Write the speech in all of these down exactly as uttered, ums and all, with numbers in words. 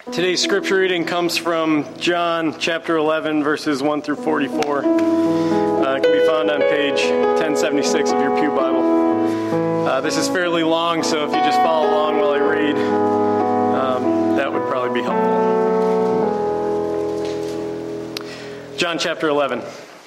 Today's scripture reading comes from John chapter eleven, verses one through forty-four. Uh, it can be found on page ten seventy-six of your pew Bible. Uh, this is fairly long, so if you just follow along while I read, um, that would probably be helpful. John chapter eleven.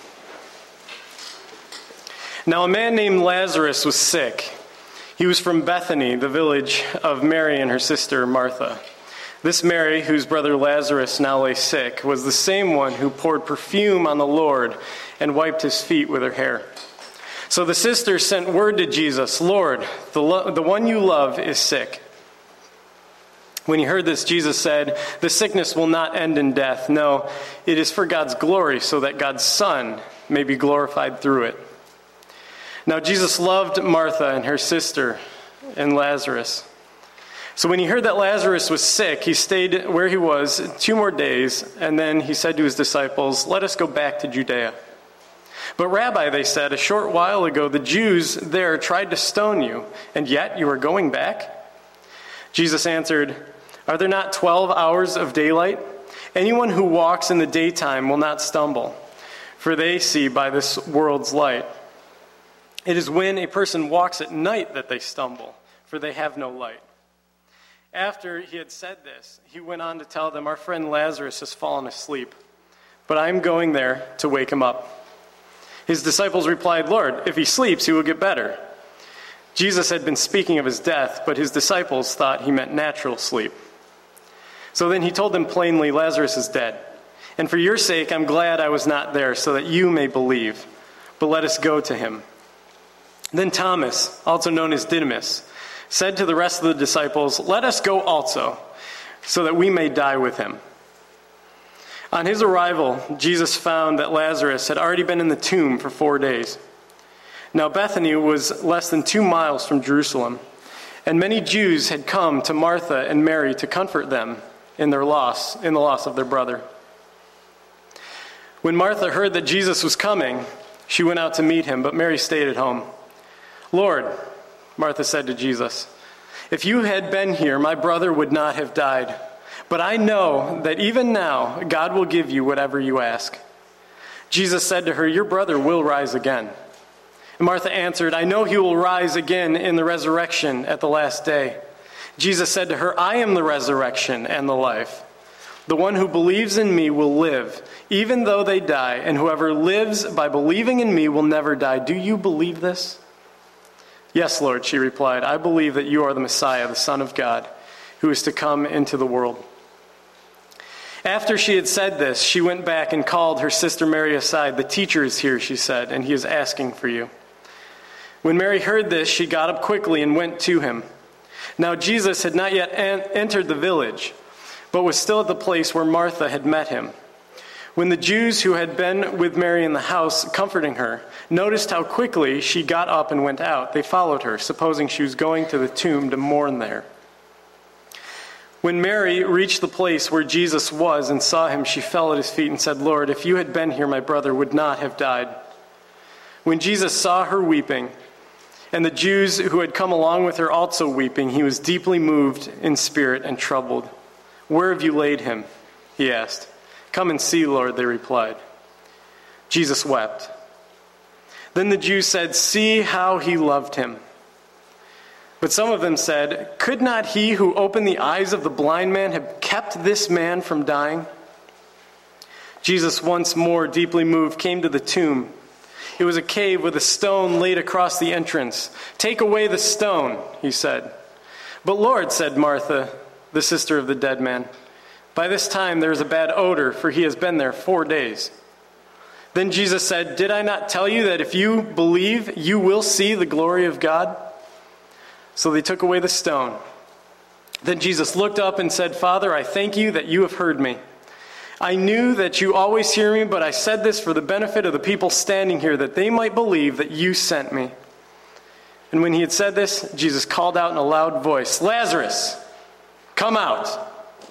Now a man named Lazarus was sick. He was from Bethany, the village of Mary and her sister Martha. This Mary, whose brother Lazarus now lay sick, was the same one who poured perfume on the Lord and wiped his feet with her hair. So the sisters sent word to Jesus, "Lord, the, lo- the one you love is sick." When he heard this, Jesus said, "The sickness will not end in death. No, it is for God's glory, so that God's Son may be glorified through it." Now Jesus loved Martha and her sister and Lazarus. So when he heard that Lazarus was sick, he stayed where he was two more days, and then he said to his disciples, "Let us go back to Judea." "But Rabbi," they said, "a short while ago the Jews there tried to stone you, and yet you are going back?" Jesus answered, "Are there not twelve hours of daylight? Anyone who walks in the daytime will not stumble, for they see by this world's light. It is when a person walks at night that they stumble, for they have no light." After he had said this, he went on to tell them, "Our friend Lazarus has fallen asleep, but I am going there to wake him up." His disciples replied, "Lord, if he sleeps, he will get better." Jesus had been speaking of his death, but his disciples thought he meant natural sleep. So then he told them plainly, "Lazarus is dead, and for your sake I'm glad I was not there, so that you may believe. But let us go to him." Then Thomas, also known as Didymus, said to the rest of the disciples, "Let us go also, so that we may die with him." On his arrival, Jesus found that Lazarus had already been in the tomb for four days. Now Bethany was less than two miles from Jerusalem, and many Jews had come to Martha and Mary to comfort them in their loss, in the loss of their brother. When Martha heard that Jesus was coming, she went out to meet him, but Mary stayed at home. "Lord," Martha said to Jesus, "if you had been here, my brother would not have died. But I know that even now God will give you whatever you ask." Jesus said to her, "Your brother will rise again." And Martha answered, "I know he will rise again in the resurrection at the last day." Jesus said to her, "I am the resurrection and the life. The one who believes in me will live, even though they die, and whoever lives by believing in me will never die. Do you believe this?" "Yes, Lord," she replied, "I believe that you are the Messiah, the Son of God, who is to come into the world." After she had said this, she went back and called her sister Mary aside. "The teacher is here," she said, "and he is asking for you." When Mary heard this, she got up quickly and went to him. Now Jesus had not yet en- entered the village, but was still at the place where Martha had met him. When the Jews who had been with Mary in the house, comforting her, noticed how quickly she got up and went out, they followed her, supposing she was going to the tomb to mourn there. When Mary reached the place where Jesus was and saw him, she fell at his feet and said, "Lord, if you had been here, my brother would not have died." When Jesus saw her weeping, and the Jews who had come along with her also weeping, he was deeply moved in spirit and troubled. "Where have you laid him?" he asked. "Come and see, Lord," they replied. Jesus wept. Then the Jews said, "See how he loved him." But some of them said, "Could not he who opened the eyes of the blind man have kept this man from dying?" Jesus, once more deeply moved, came to the tomb. It was a cave with a stone laid across the entrance. "Take away the stone," he said. "But Lord," said Martha, the sister of the dead man, "by this time there is a bad odor, for he has been there four days." Then Jesus said, "Did I not tell you that if you believe, you will see the glory of God?" So they took away the stone. Then Jesus looked up and said, "Father, I thank you that you have heard me. I knew that you always hear me, but I said this for the benefit of the people standing here, that they might believe that you sent me." And when he had said this, Jesus called out in a loud voice, "Lazarus, come out!"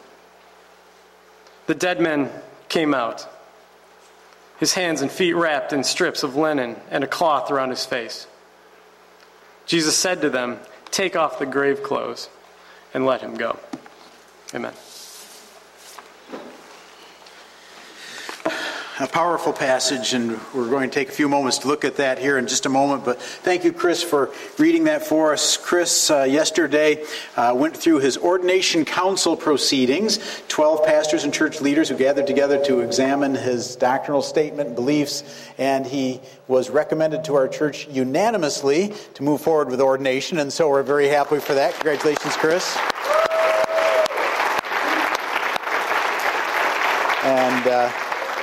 The dead man came out, his hands and feet wrapped in strips of linen and a cloth around his face. Jesus said to them, "Take off the grave clothes and let him go." Amen. a powerful passage, and we're going to take a few moments to look at that here in just a moment. But thank you, Chris, for reading that for us. Chris, uh, yesterday, uh, went through his ordination council proceedings, twelve pastors and church leaders who gathered together to examine his doctrinal statement and beliefs, and he was recommended to our church unanimously to move forward with ordination, and so we're very happy for that. Congratulations, Chris. And uh,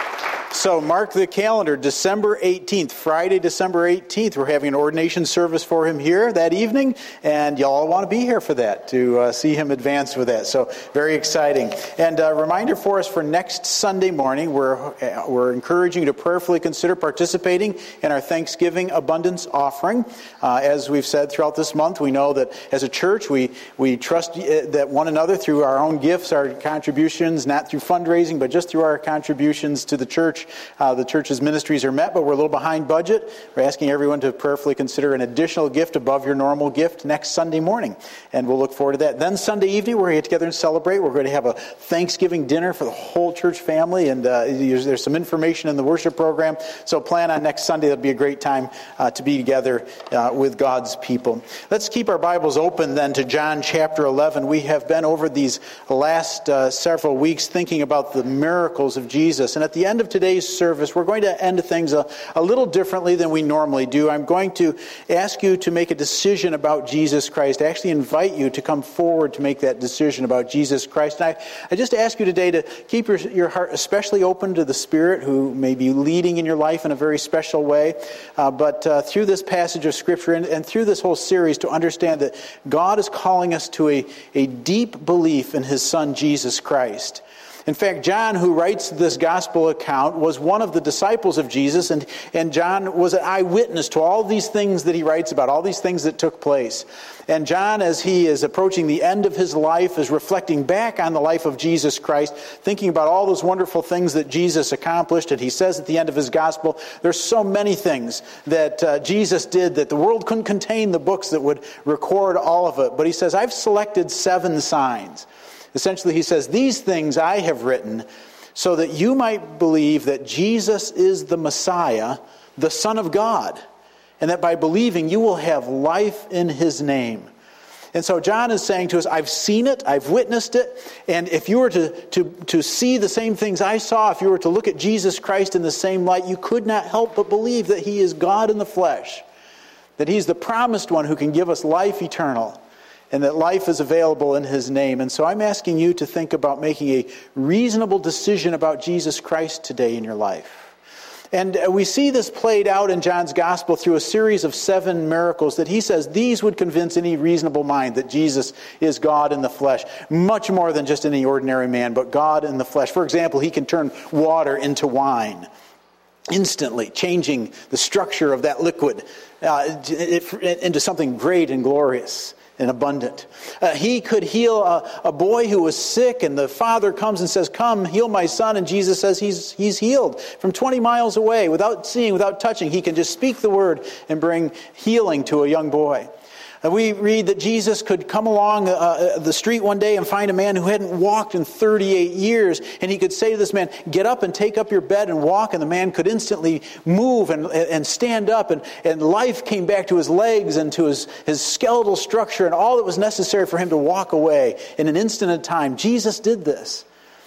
so mark the calendar, December eighteenth, Friday, December eighteenth. We're having an ordination service for him here that evening, and y'all want to be here for that, to uh, see him advance with that. So very exciting. And a reminder for us for next Sunday morning, we're, uh, we're encouraging you to prayerfully consider participating in our Thanksgiving abundance offering. Uh, as we've said throughout this month, we know that as a church, we, we trust that one another through our own gifts, our contributions, not through fundraising, but just through our contributions to the church. Uh, the church's ministries are met, but we're a little behind budget. We're asking everyone to prayerfully consider an additional gift above your normal gift next Sunday morning. And we'll look forward to that. Then Sunday evening, we're going to get together and celebrate. We're going to have a Thanksgiving dinner for the whole church family. And uh, there's some information in the worship program. So plan on next Sunday. That'll be a great time uh, to be together uh, with God's people. Let's keep our Bibles open then to John chapter eleven. We have been over these last uh, several weeks thinking about the miracles of Jesus. And at the end of today's service, we're going to end things a, a little differently than we normally do. I'm going to ask you to make a decision about Jesus Christ. I actually invite you to come forward to make that decision about Jesus Christ. And I, I just ask you today to keep your, your heart especially open to the Spirit who may be leading in your life in a very special way. Uh, but uh, through this passage of Scripture and, and through this whole series, to understand that God is calling us to a, a deep belief in His Son, Jesus Christ. In fact, John, who writes this gospel account, was one of the disciples of Jesus, and, and John was an eyewitness to all these things that he writes about, all these things that took place. And John, as he is approaching the end of his life, is reflecting back on the life of Jesus Christ, thinking about all those wonderful things that Jesus accomplished. And he says at the end of his gospel, there's so many things that uh, Jesus did that the world couldn't contain the books that would record all of it. But he says, I've selected seven signs. Essentially, he says, these things I have written so that you might believe that Jesus is the Messiah, the Son of God, and that by believing you will have life in His name. And so John is saying to us, I've seen it, I've witnessed it, and if you were to, to, to see the same things I saw, if you were to look at Jesus Christ in the same light, you could not help but believe that He is God in the flesh, that He's the promised one who can give us life eternal, and that life is available in His name. And so I'm asking you to think about making a reasonable decision about Jesus Christ today in your life. And we see this played out in John's gospel through a series of seven miracles that he says these would convince any reasonable mind that Jesus is God in the flesh, much more than just any ordinary man, but God in the flesh. For example, He can turn water into wine instantly, changing the structure of that liquid uh, into something great and glorious and abundant. Uh, he could heal a, a boy who was sick, and the father comes and says, come, heal my son. And Jesus says he's he's healed from twenty miles away, without seeing, without touching. He can just speak the word and bring healing to a young boy. And we read that Jesus could come along uh, the street one day and find a man who hadn't walked in thirty-eight years. And He could say to this man, get up and take up your bed and walk. And the man could instantly move and, and stand up. And, and life came back to his legs and to his, his skeletal structure and all that was necessary for him to walk away in an instant of time. Jesus did this.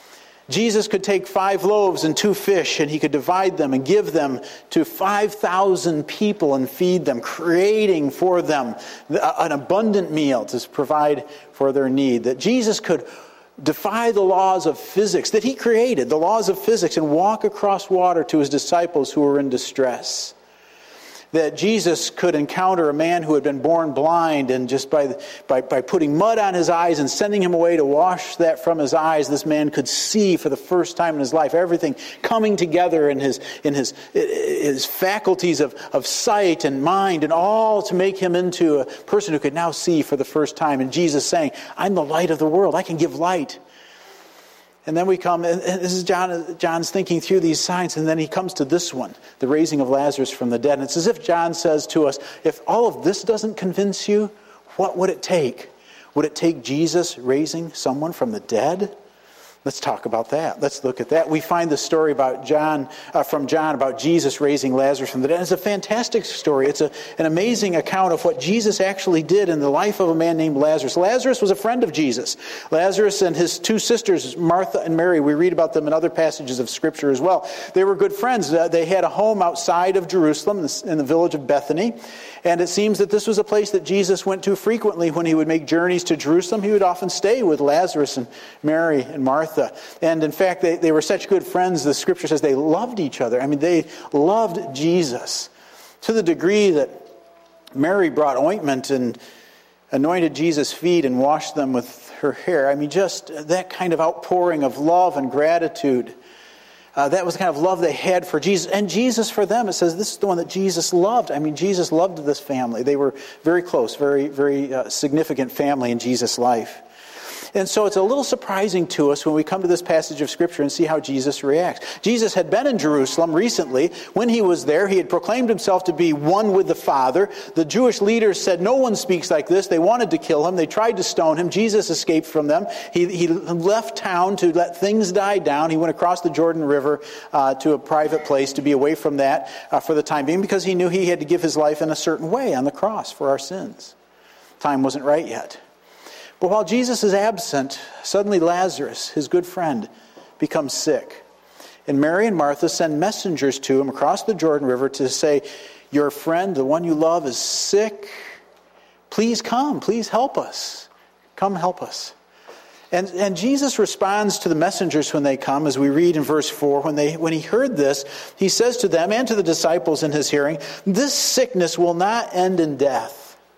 Jesus could take five loaves and two fish, and He could divide them and give them to five thousand people and feed them, creating for them an abundant meal to provide for their need. That Jesus could defy the laws of physics that He created, the laws of physics, and walk across water to His disciples who were in distress. That Jesus could encounter a man who had been born blind, and just by, by, by putting mud on his eyes and sending him away to wash that from his eyes, this man could see for the first time in his life, everything coming together in his in his his faculties of, of sight and mind, and all to make him into a person who could now see for the first time. And Jesus saying, I'm the light of the world. I can give light. And then we come, and this is John, John's thinking through these signs, and then he comes to this one, the raising of Lazarus from the dead. And it's as if John says to us, if all of this doesn't convince you, what would it take? Would it take Jesus raising someone from the dead? Let's talk about that. Let's look at that. We find the story about John, uh, from John about Jesus raising Lazarus from the dead. It's a fantastic story. It's a, an amazing account of what Jesus actually did in the life of a man named Lazarus. Lazarus was a friend of Jesus. Lazarus and his two sisters, Martha and Mary, we read about them in other passages of Scripture as well. They were good friends. Uh, they had a home outside of Jerusalem in the village of Bethany. And it seems that this was a place that Jesus went to frequently when he would make journeys to Jerusalem. He would often stay with Lazarus and Mary and Martha. And in fact, they, they were such good friends, the Scripture says they loved each other. I mean, they loved Jesus to the degree that Mary brought ointment and anointed Jesus' feet and washed them with her hair. I mean, just that kind of outpouring of love and gratitude. Uh, that was the kind of love they had for Jesus. And Jesus for them, it says this is the one that Jesus loved. I mean, Jesus loved this family. They were very close, very, very uh, significant family in Jesus' life. And so it's a little surprising to us when we come to this passage of Scripture and see how Jesus reacts. Jesus had been in Jerusalem recently. When he was there, he had proclaimed himself to be one with the Father. The Jewish leaders said, no one speaks like this. They wanted to kill him. They tried to stone him. Jesus escaped from them. He, he left town to let things die down. He went across the Jordan River uh, to a private place to be away from that uh, for the time being because he knew he had to give his life in a certain way on the cross for our sins. Time wasn't right yet. But while Jesus is absent, suddenly Lazarus, his good friend, becomes sick. And Mary and Martha send messengers to him across the Jordan River to say, your friend, the one you love, is sick. Please come. Please help us. Come help us. And, and Jesus responds to the messengers when they come, as we read in verse four. When, they, when he heard this, he says to them and to the disciples in his hearing, this sickness will not end in death.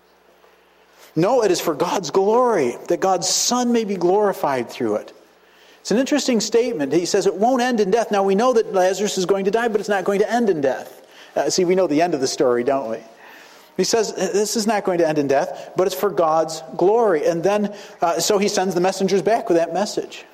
No, it is for God's glory, that God's Son may be glorified through it. It's an interesting statement. He says it won't end in death. Now, we know that Lazarus is going to die, but it's not going to end in death. Uh, see, we know the end of the story, don't we? He says this is not going to end in death, but it's for God's glory. And then, uh, so he sends the messengers back with that message.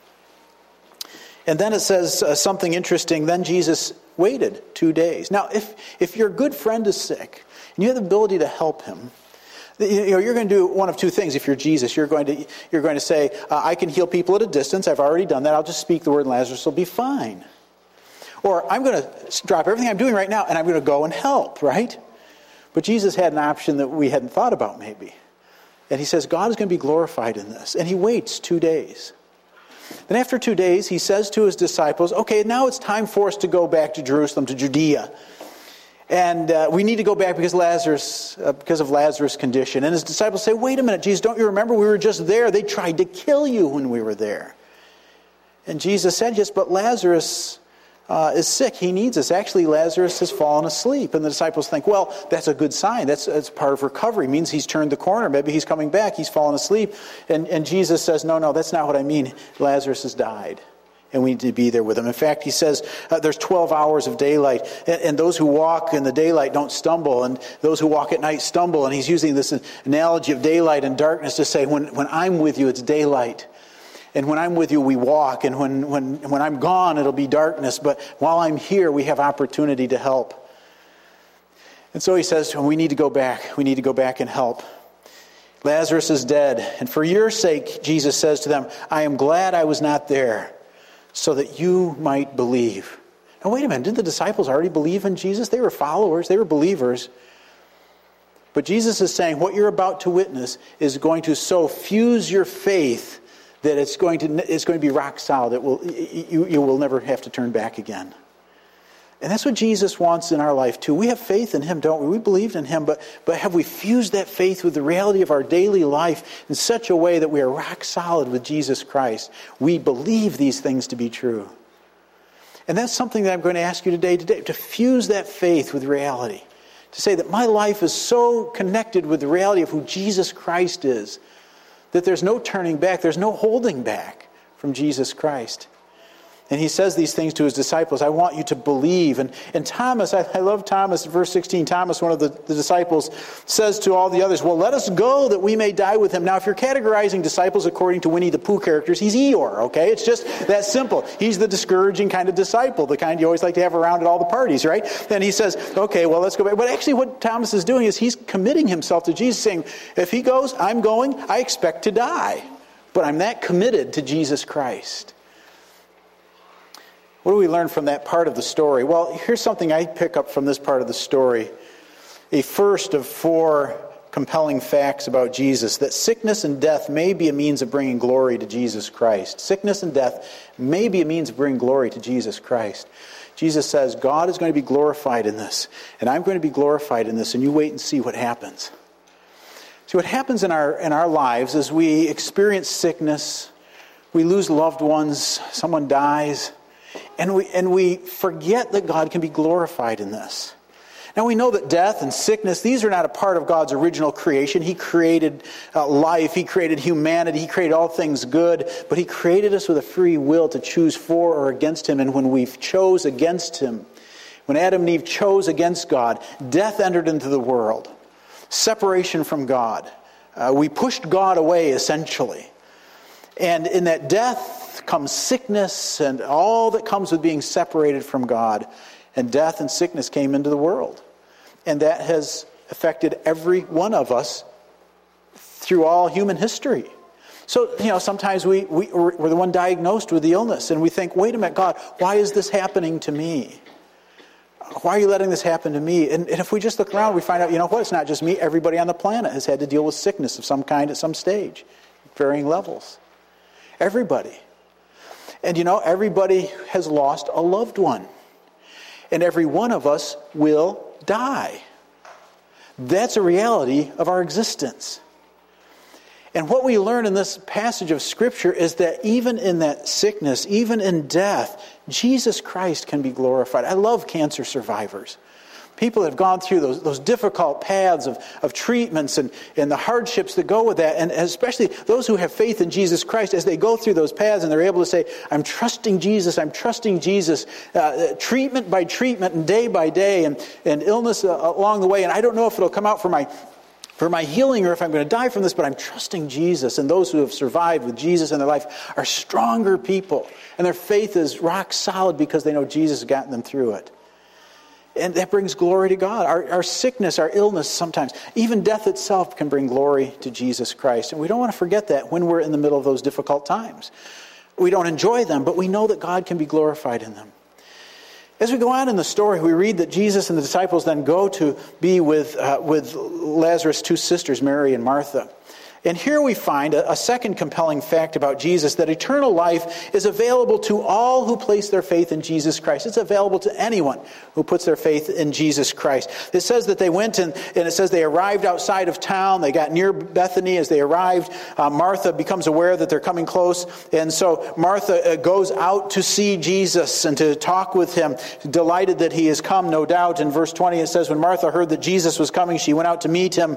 And then it says uh, something interesting. Then Jesus waited two days. Now, if, if your good friend is sick, and you have the ability to help him, you know, you're going to do one of two things. If you're Jesus, you're going to you're going to say, uh, I can heal people at a distance. I've already done that. I'll just speak the word and Lazarus will be fine. Or I'm going to drop everything I'm doing right now and I'm going to go and help, right? But Jesus had an option that we hadn't thought about maybe. And he says, God is going to be glorified in this. And he waits two days. Then after two days, he says to his disciples, okay, now it's time for us to go back to Jerusalem, to Judea. And uh, we need to go back because Lazarus, uh, because of Lazarus' condition. And his disciples say, wait a minute, Jesus, don't you remember we were just there? They tried to kill you when we were there. And Jesus said, yes, but Lazarus uh, is sick. He needs us. Actually, Lazarus has fallen asleep. And the disciples think, well, that's a good sign. That's, that's part of recovery. It means he's turned the corner. Maybe he's coming back. He's fallen asleep. And, and Jesus says, no, no, that's not what I mean. Lazarus has died. And we need to be there with him. In fact, he says uh, there's twelve hours of daylight. And, and those who walk in the daylight don't stumble. And those who walk at night stumble. And he's using this analogy of daylight and darkness to say, when, when I'm with you, it's daylight. And when I'm with you, we walk. And when, when, when I'm gone, it'll be darkness. But while I'm here, we have opportunity to help. And so he says, we need to go back. We need to go back and help. Lazarus is dead. And for your sake, Jesus says to them, I am glad I was not there, so that you might believe. Now wait a minute, didn't the disciples already believe in Jesus? They were followers, they were believers. But Jesus is saying what you're about to witness is going to so fuse your faith that it's going to it's going to be rock solid. It will you, you will never have to turn back again. And that's what Jesus wants in our life too. We have faith in him, don't we? We believed in him, but, but have we fused that faith with the reality of our daily life in such a way that we are rock solid with Jesus Christ? We believe these things to be true. And that's something that I'm going to ask you today, today, to fuse that faith with reality. To say that my life is so connected with the reality of who Jesus Christ is, that there's no turning back, there's no holding back from Jesus Christ. And he says these things to his disciples. I want you to believe. And, and Thomas, I, I love Thomas, verse sixteen. Thomas, one of the, the disciples, says to all the others, well, let us go that we may die with him. Now, if you're categorizing disciples according to Winnie the Pooh characters, he's Eeyore, okay? It's just that simple. He's the discouraging kind of disciple, the kind you always like to have around at all the parties, right? And he says, okay, well, let's go back. But actually what Thomas is doing is he's committing himself to Jesus, saying, if he goes, I'm going, I expect to die. But I'm that committed to Jesus Christ. What do we learn from that part of the story? Well, here's something I pick up from this part of the story. A first of four compelling facts about Jesus, that sickness and death may be a means of bringing glory to Jesus Christ. Sickness and death may be a means of bringing glory to Jesus Christ. Jesus says, God is going to be glorified in this, and I'm going to be glorified in this, and you wait and see what happens. See, what happens in our in our lives is we experience sickness, we lose loved ones, someone dies, and we and we forget that God can be glorified in this. Now we know that death and sickness, these are not a part of God's original creation. He created uh, life, He created humanity, He created all things good, but He created us with a free will to choose for or against Him. And when we chose against Him, when Adam and Eve chose against God, death entered into the world. Separation from God. Uh, we pushed God away, essentially. And in that death comes sickness and all that comes with being separated from God. And death and sickness came into the world. And that has affected every one of us through all human history. So, you know, sometimes we, we, we're the one diagnosed with the illness. And we think, wait a minute, God, why is this happening to me? Why are you letting this happen to me? And, and if we just look around, we find out, you know what, it's not just me. Everybody on the planet has had to deal with sickness of some kind at some stage, varying levels. Everybody. And you know, everybody has lost a loved one. And every one of us will die. That's a reality of our existence. And what we learn in this passage of Scripture is that even in that sickness, even in death, Jesus Christ can be glorified. I love cancer survivors. People that have gone through those, those difficult paths of, of treatments and, and the hardships that go with that. And especially those who have faith in Jesus Christ, as they go through those paths and they're able to say, I'm trusting Jesus, I'm trusting Jesus, uh, treatment by treatment and day by day and, and illness uh, along the way. And I don't know if it'll come out for my for my healing or if I'm going to die from this, but I'm trusting Jesus. And those who have survived with Jesus in their life are stronger people. And their faith is rock solid because they know Jesus has gotten them through it. And that brings glory to God. Our, our sickness, our illness sometimes, even death itself can bring glory to Jesus Christ. And we don't want to forget that when we're in the middle of those difficult times. We don't enjoy them, but we know that God can be glorified in them. As we go on in the story, we read that Jesus and the disciples then go to be with, uh, with Lazarus' two sisters, Mary and Martha. And here we find a, a second compelling fact about Jesus, that eternal life is available to all who place their faith in Jesus Christ. It's available to anyone who puts their faith in Jesus Christ. It says that they went and, and it says they arrived outside of town. They got near Bethany. As they arrived, uh, Martha becomes aware that they're coming close. And so Martha uh, goes out to see Jesus and to talk with him, delighted that he has come, no doubt. In verse twenty it says, when Martha heard that Jesus was coming, she went out to meet him.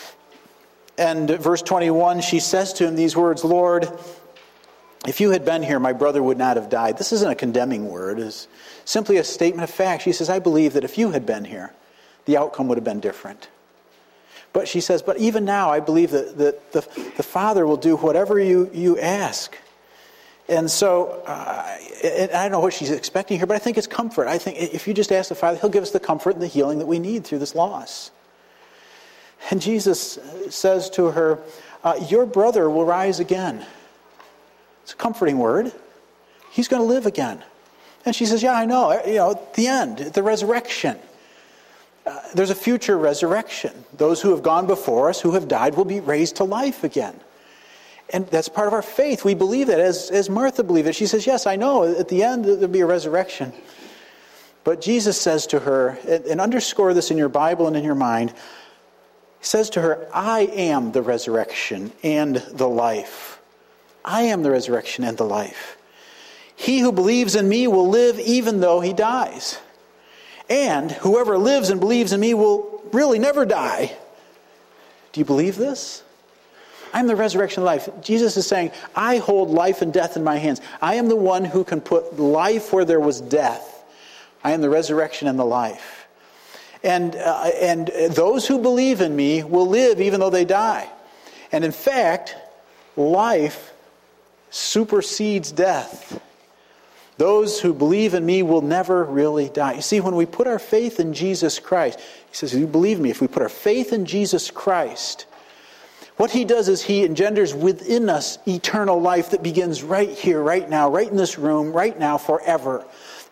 And verse twenty-one, she says to him these words, Lord, if you had been here, my brother would not have died. This isn't a condemning word. It's simply a statement of fact. She says, I believe that if you had been here, the outcome would have been different. But she says, but even now, I believe that, that the, the Father will do whatever you, you ask. And so, uh, and I don't know what she's expecting here, but I think it's comfort. I think if you just ask the Father, He'll give us the comfort and the healing that we need through this loss. And Jesus says to her, uh, your brother will rise again. It's a comforting word. He's going to live again. And she says, yeah, I know. You know, at the end, the resurrection. Uh, there's a future resurrection. Those who have gone before us, who have died, will be raised to life again. And that's part of our faith. We believe that, as, as Martha believed it. She says, yes, I know. At the end, there'll be a resurrection. But Jesus says to her, and, and underscore this in your Bible and in your mind, He says to her, I am the resurrection and the life. I am the resurrection and the life. He who believes in me will live even though he dies. And whoever lives and believes in me will really never die. Do you believe this? I'm the resurrection and life. Jesus is saying, I hold life and death in my hands. I am the one who can put life where there was death. I am the resurrection and the life. And uh, and those who believe in me will live even though they die. And in fact, life supersedes death. Those who believe in me will never really die. You see, when we put our faith in Jesus Christ, He says, you believe me, if we put our faith in Jesus Christ, what He does is He engenders within us eternal life that begins right here, right now, right in this room, right now, forever.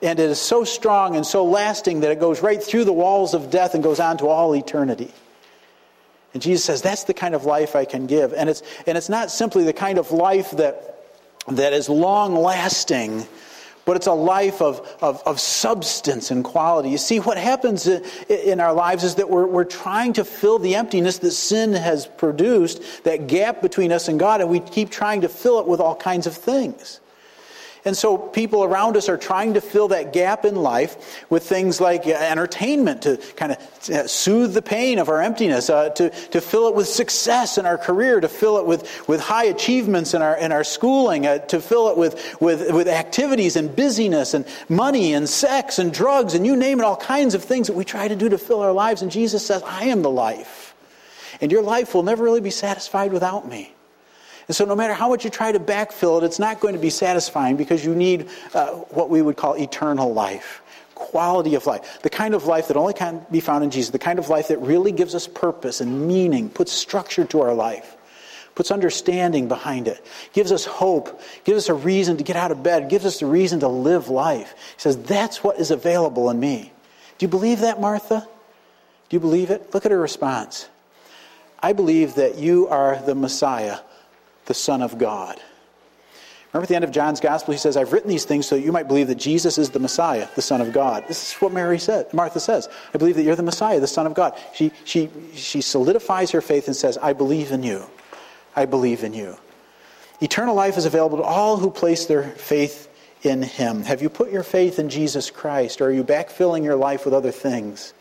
And it is so strong and so lasting that it goes right through the walls of death and goes on to all eternity. And Jesus says, that's the kind of life I can give. And it's and it's not simply the kind of life that that is long-lasting, but it's a life of, of, of substance and quality. You see, what happens in our lives is that we're, we're trying to fill the emptiness that sin has produced, that gap between us and God, and we keep trying to fill it with all kinds of things. And so people around us are trying to fill that gap in life with things like entertainment to kind of soothe the pain of our emptiness, uh, to, to fill it with success in our career, to fill it with, with high achievements in our in our schooling, uh, to fill it with, with, with activities and busyness and money and sex and drugs and you name it, all kinds of things that we try to do to fill our lives. And Jesus says, I am the life. And your life will never really be satisfied without me. And so no matter how much you try to backfill it, it's not going to be satisfying because you need uh, what we would call eternal life, quality of life, the kind of life that only can be found in Jesus, the kind of life that really gives us purpose and meaning, puts structure to our life, puts understanding behind it, gives us hope, gives us a reason to get out of bed, gives us a reason to live life. He says, that's what is available in me. Do you believe that, Martha? Do you believe it? Look at her response. I believe that you are the Messiah, the Son of God. Remember at the end of John's Gospel, he says, I've written these things so that you might believe that Jesus is the Messiah, the Son of God. This is what Mary said, Martha says. I believe that you're the Messiah, the Son of God. She, she, she solidifies her faith and says, I believe in you. I believe in you. Eternal life is available to all who place their faith in Him. Have you put your faith in Jesus Christ, or are you backfilling your life with other things?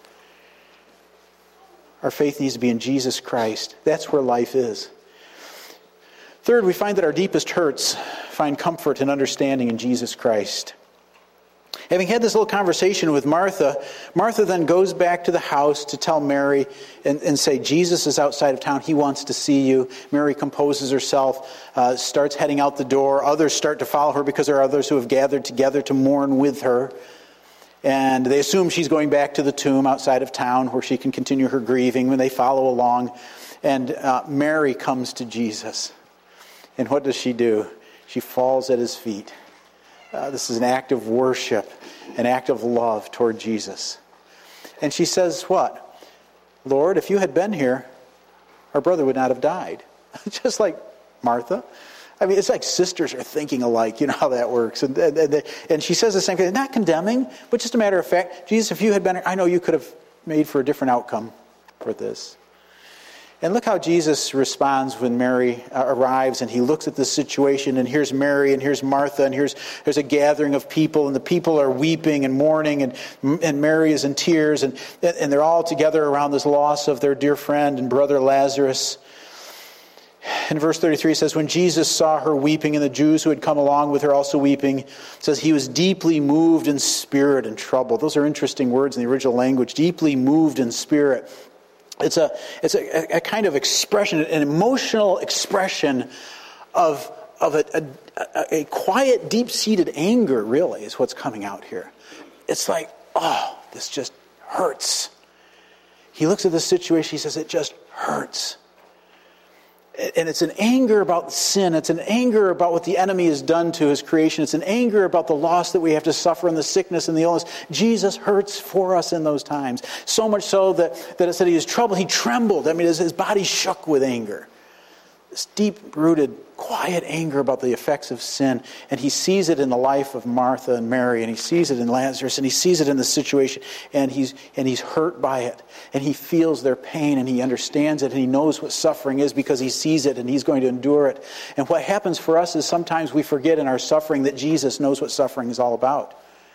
Our faith needs to be in Jesus Christ. That's where life is. Third, we find that our deepest hurts find comfort and understanding in Jesus Christ. Having had this little conversation with Martha, Martha then goes back to the house to tell Mary and, and say, Jesus is outside of town. He wants to see you. Mary composes herself, uh, starts heading out the door. Others start to follow her because there are others who have gathered together to mourn with her. And they assume she's going back to the tomb outside of town where she can continue her grieving when they follow along. And uh, Mary comes to Jesus. And what does she do? She falls at His feet. Uh, this is an act of worship, an act of love toward Jesus. And she says what? Lord, if you had been here, our brother would not have died. Just like Martha. I mean, it's like sisters are thinking alike. You know how that works. And, and, and she says the same thing. Not condemning, but just a matter of fact. Jesus, if you had been here, I know you could have made for a different outcome for this. And look how Jesus responds when Mary uh, arrives and He looks at this situation, and here's Mary and here's Martha and here's there's a gathering of people, and the people are weeping and mourning, and and Mary is in tears, and and they're all together around this loss of their dear friend and brother Lazarus. In verse thirty-three it says, when Jesus saw her weeping and the Jews who had come along with her also weeping, it says He was deeply moved in spirit and troubled. Those are interesting words in the original language, deeply moved in spirit. It's a it's a, a kind of expression, an emotional expression of of a, a, a quiet, deep-seated anger. Really, is what's coming out here. It's like, oh, this just hurts. He looks at the situation. He says, it just hurts. And it's an anger about sin. It's an anger about what the enemy has done to His creation. It's an anger about the loss that we have to suffer and the sickness and the illness. Jesus hurts for us in those times. So much so that, that it said He was troubled. He trembled. I mean, his, his body shook with anger. This deep-rooted, quiet anger about the effects of sin. And He sees it in the life of Martha and Mary. And He sees it in Lazarus. And He sees it in the situation. And he's and he's hurt by it. And He feels their pain. And He understands it. And He knows what suffering is because He sees it. And He's going to endure it. And what happens for us is sometimes we forget in our suffering that Jesus knows what suffering is all about.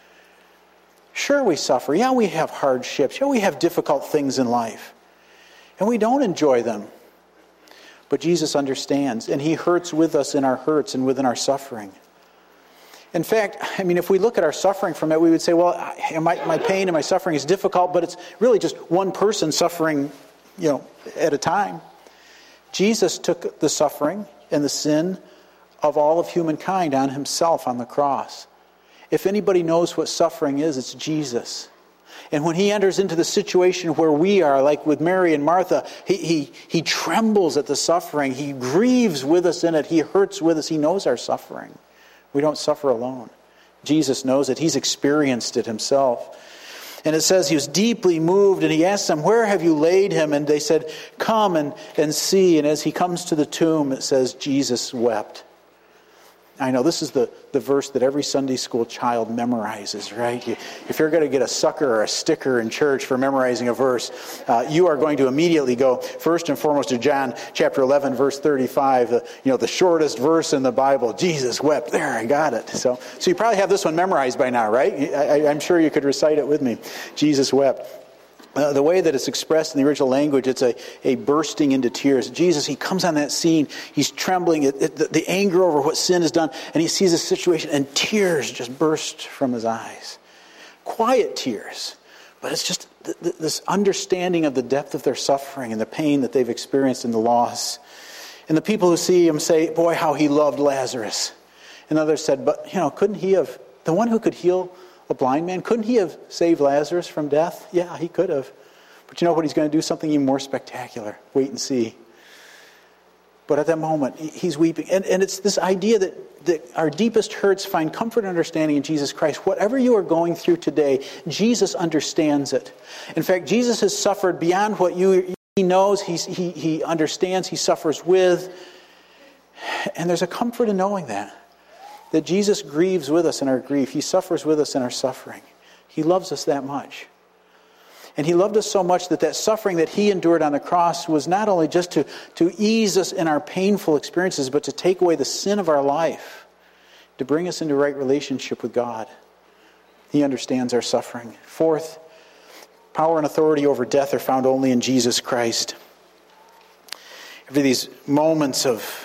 Sure, we suffer. Yeah, we have hardships. Yeah, we have difficult things in life. And we don't enjoy them. But Jesus understands, and He hurts with us in our hurts and within our suffering. In fact, I mean, if we look at our suffering from it, we would say, well, my, my pain and my suffering is difficult, but it's really just one person suffering, you know, at a time. Jesus took the suffering and the sin of all of humankind on Himself on the cross. If anybody knows what suffering is, it's Jesus. And when He enters into the situation where we are, like with Mary and Martha, he, he, he trembles at the suffering. He grieves with us in it. He hurts with us. He knows our suffering. We don't suffer alone. Jesus knows it. He's experienced it himself. And it says he was deeply moved, and he asked them, where have you laid him? And they said, come and, and see. And as he comes to the tomb, it says Jesus wept. I know this is the, the verse that every Sunday school child memorizes, right? You, if you're going to get a sucker or a sticker in church for memorizing a verse, uh, you are going to immediately go first and foremost to John chapter eleven, verse thirty-five, uh, you know, the shortest verse in the Bible. Jesus wept. There, I got it. So, so you probably have this one memorized by now, right? I, I'm sure you could recite it with me. Jesus wept. Uh, the way that it's expressed in the original language, it's a, a bursting into tears. Jesus, he comes on that scene, he's trembling, it, it, the, the anger over what sin has done, and he sees a situation, and tears just burst from his eyes. Quiet tears, but it's just th- th- this understanding of the depth of their suffering and the pain that they've experienced in the loss. And the people who see him say, boy, how he loved Lazarus. And others said, but, you know, couldn't he have, the one who could heal a blind man, couldn't he have saved Lazarus from death? Yeah, he could have. But you know what? He's going to do something even more spectacular. Wait and see. But at that moment, he's weeping. And, and it's this idea that, that our deepest hurts find comfort and understanding in Jesus Christ. Whatever you are going through today, Jesus understands it. In fact, Jesus has suffered beyond what you he knows, he's, he, he understands, he suffers with. And there's a comfort in knowing that. That Jesus grieves with us in our grief. He suffers with us in our suffering. He loves us that much. And he loved us so much that that suffering that he endured on the cross was not only just to, to ease us in our painful experiences, but to take away the sin of our life, to bring us into right relationship with God. He understands our suffering. Fourth, power and authority over death are found only in Jesus Christ. After these moments of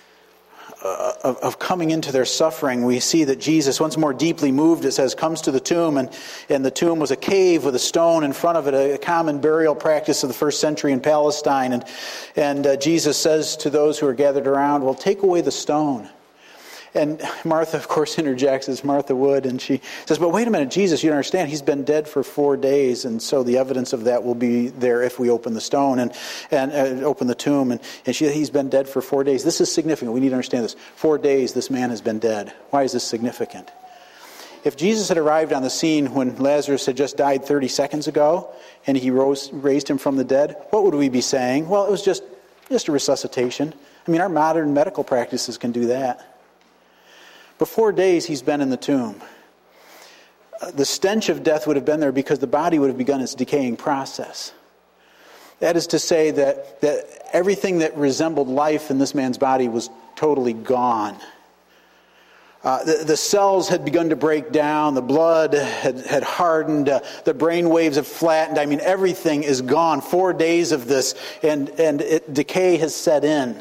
Of, of coming into their suffering, we see that Jesus, once more deeply moved, it says, comes to the tomb, and, and the tomb was a cave with a stone in front of it, a, a common burial practice of the first century in Palestine. And, and uh, Jesus says to those who are gathered around, well, take away the stone. And Martha, of course, interjects, as Martha would, and she says, but wait a minute, Jesus, you don't understand, he's been dead for four days, and so the evidence of that will be there if we open the stone and, and uh, open the tomb. And, and she, he's been dead for four days. This is significant. We need to understand this. Four days this man has been dead. Why is this significant? If Jesus had arrived on the scene when Lazarus had just died thirty seconds ago, and he rose, raised him from the dead, what would we be saying? Well, it was just, just a resuscitation. I mean, our modern medical practices can do that. But four days he's been in the tomb. Uh, the stench of death would have been there because the body would have begun its decaying process. That is to say that, that everything that resembled life in this man's body was totally gone. Uh, the, the cells had begun to break down. The blood had, had hardened. Uh, the brain waves have flattened. I mean, everything is gone. Four days of this, and, and it, decay has set in.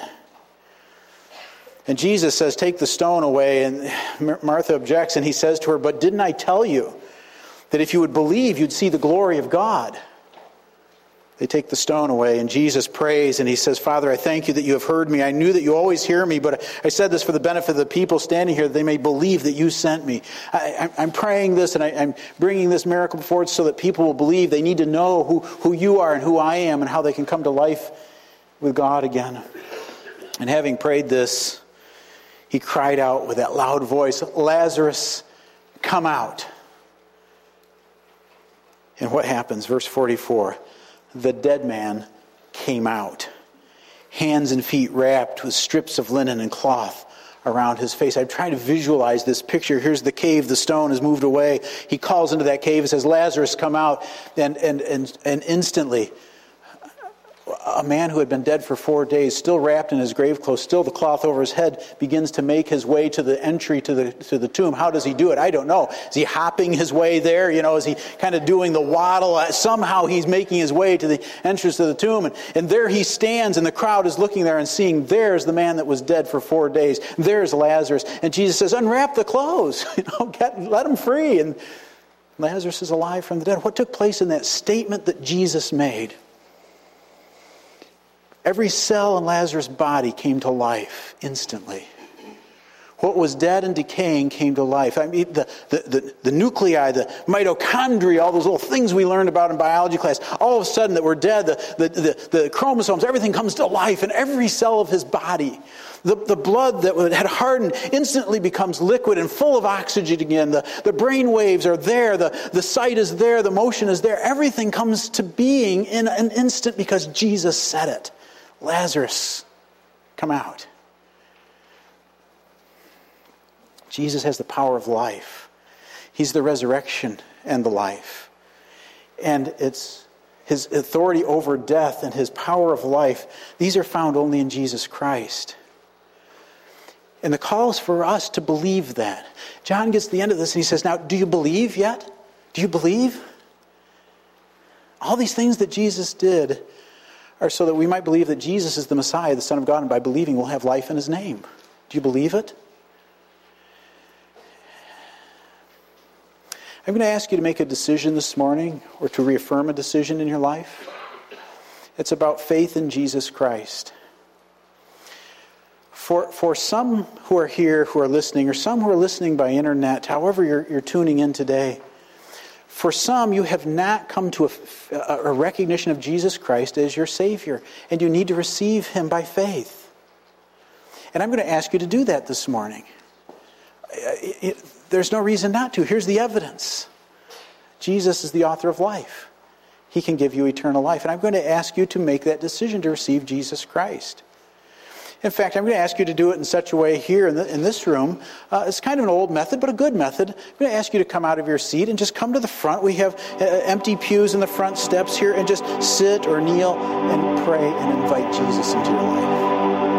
And Jesus says, take the stone away. And Martha objects, and he says to her, but didn't I tell you that if you would believe, you'd see the glory of God? They take the stone away, and Jesus prays, and he says, Father, I thank you that you have heard me. I knew that you always hear me, but I said this for the benefit of the people standing here, that they may believe that you sent me. I, I'm praying this, and I, I'm bringing this miracle forward so that people will believe. They need to know who, who you are and who I am and how they can come to life with God again. And having prayed this, he cried out with that loud voice, Lazarus, come out. And what happens? Verse forty-four, the dead man came out, hands and feet wrapped with strips of linen and cloth around his face. I'm trying to visualize this picture. Here's the cave, the stone has moved away. He calls into that cave and says, Lazarus, come out. And, and, and, and instantly, a man who had been dead for four days, still wrapped in his grave clothes, still the cloth over his head, begins to make his way to the entry to the to the tomb. How does he do it? I don't know. Is he hopping his way there? You know, is he kind of doing the waddle? Somehow he's making his way to the entrance to the tomb. And, and there he stands, and the crowd is looking there and seeing, there's the man that was dead for four days. There's Lazarus. And Jesus says, unwrap the clothes. You know, get, let him free. And Lazarus is alive from the dead. What took place in that statement that Jesus made? Every cell in Lazarus' body came to life instantly. What was dead and decaying came to life. I mean, the, the, the, the nuclei, the mitochondria, all those little things we learned about in biology class, all of a sudden that were dead, the, the, the, the chromosomes, everything comes to life in every cell of his body. The, the blood that had hardened instantly becomes liquid and full of oxygen again. The, the brain waves are there. The, the sight is there. The motion is there. Everything comes to being in an instant because Jesus said it. Lazarus, come out. Jesus has the power of life. He's the resurrection and the life. And it's his authority over death and his power of life. These are found only in Jesus Christ. And the call is for us to believe that. John gets to the end of this and he says, now, do you believe yet? Do you believe? All these things that Jesus did are so that we might believe that Jesus is the Messiah, the Son of God, and by believing we'll have life in his name. Do you believe it? I'm going to ask you to make a decision this morning, or to reaffirm a decision in your life. It's about faith in Jesus Christ. For for some who are here, who are listening, or some who are listening by internet, however you're, you're tuning in today, for some you have not come to a, a recognition of Jesus Christ as your Savior, and you need to receive him by faith. And I'm going to ask you to do that this morning. It, it, there's no reason not to. Here's the evidence. Jesus is the author of life. He can give you eternal life. And I'm going to ask you to make that decision to receive Jesus Christ. In fact, I'm going to ask you to do it in such a way here in, the, in this room. Uh, it's kind of an old method, but a good method. I'm going to ask you to come out of your seat and just come to the front. We have uh, empty pews in the front steps here, and just sit or kneel and pray and invite Jesus into your life.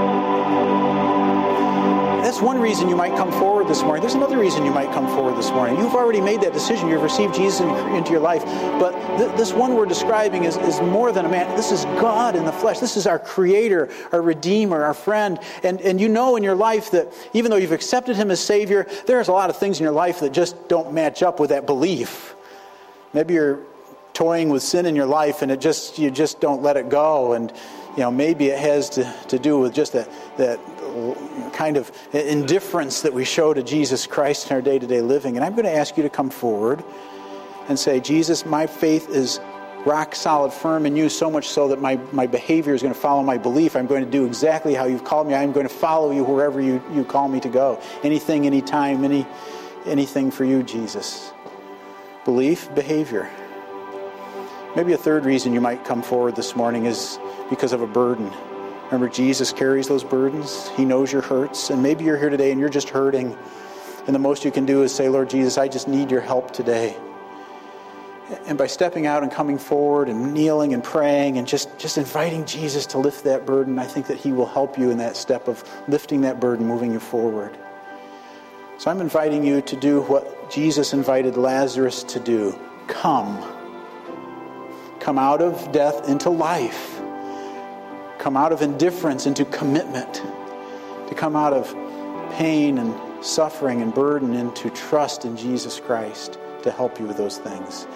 That's one reason you might come forward this morning. There's another reason you might come forward this morning. You've already made that decision. You've received Jesus in, into your life. But th- this one we're describing is, is more than a man. This is God in the flesh. This is our Creator, our Redeemer, our friend. And, and you know in your life that even though you've accepted him as Savior, there's a lot of things in your life that just don't match up with that belief. Maybe you're toying with sin in your life and it just you just don't let it go. And you know maybe it has to, to do with just that that kind of indifference that we show to Jesus Christ in our day-to-day living. And I'm going to ask you to come forward and say, Jesus, my faith is rock solid, firm in you, so much so that my, my behavior is going to follow my belief. I'm going to do exactly how you've called me. I'm going to follow you wherever you, you call me to go. Anything, anytime, any anything for you, Jesus. Belief, behavior. Maybe a third reason you might come forward this morning is because of a burden. Remember, Jesus carries those burdens. He knows your hurts. And maybe you're here today and you're just hurting. And the most you can do is say, Lord Jesus, I just need your help today. And by stepping out and coming forward and kneeling and praying and just, just inviting Jesus to lift that burden, I think that he will help you in that step of lifting that burden, moving you forward. So I'm inviting you to do what Jesus invited Lazarus to do. Come. Come out of death into life. Come out of indifference into commitment. To come out of pain and suffering and burden into trust in Jesus Christ to help you with those things.